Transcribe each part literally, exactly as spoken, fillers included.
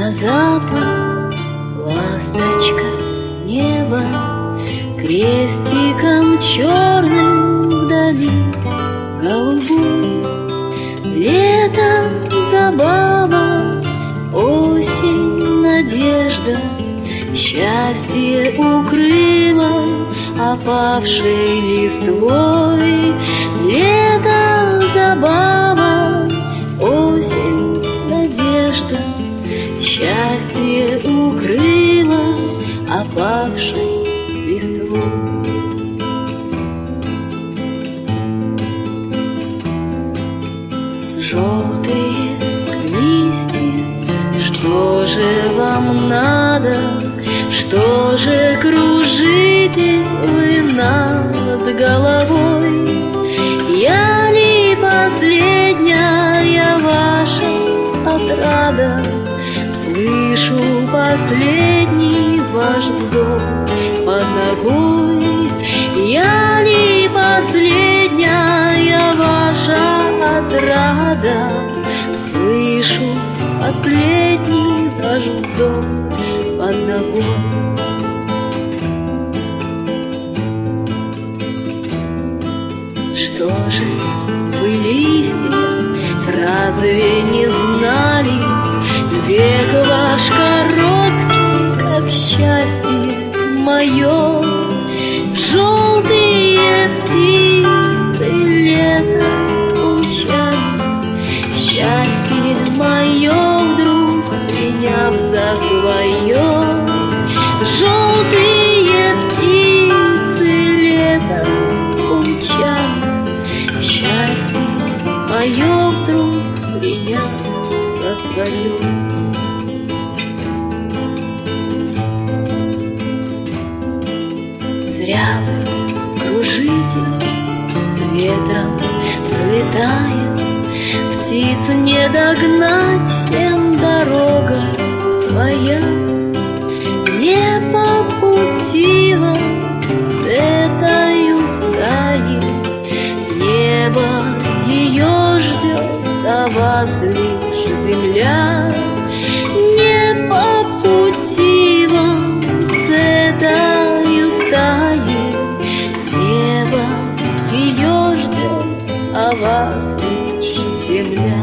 На запад ласточка неба крестиком черным вдали голубой. Лето забава, осень надежда, счастье укрыло опавшей листвой. Лето забава, осень надежда, счастье укрыло опавшей листвой. Желтые листья, что же вам надо? Что же кружитесь вы над головой? Я ли последняя ваша отрада? Слышу последний ваш вздох под ногой. Я ли последняя ваша отрада? Слышу последний ваш вздох под ногой. Что же вы, листья, разве не знали? Век ваш короткий, как счастье мое. Желтые птицы лето умчали, счастье мое вдруг приняв за свое. Желтые птицы лето умчали, счастье мое вдруг приняв за свое. Зря вы кружитесь с ветром, взлетая. Птиц не догнать, всем дорога своя. Не по пути вам с этой стаей. Небо ее ждет, а вас лишь земля. Не по пути вам с этой стаей. Небо ее ждет, а вас лишь земля.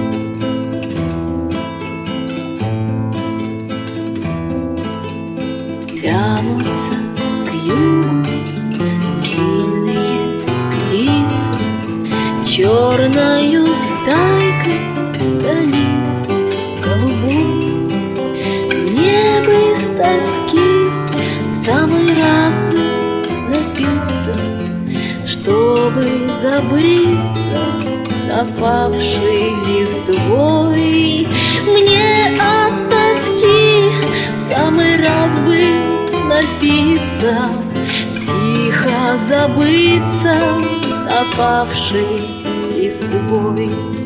Тянутся к югу сильные птицы, черною стайкой дали голубой. Мне бы с тоски в самый раз бы напиться, чтобы забыться с опавшей листвой. Мне от тоски в самый раз бы напиться, тихо забыться с опавшей листвой.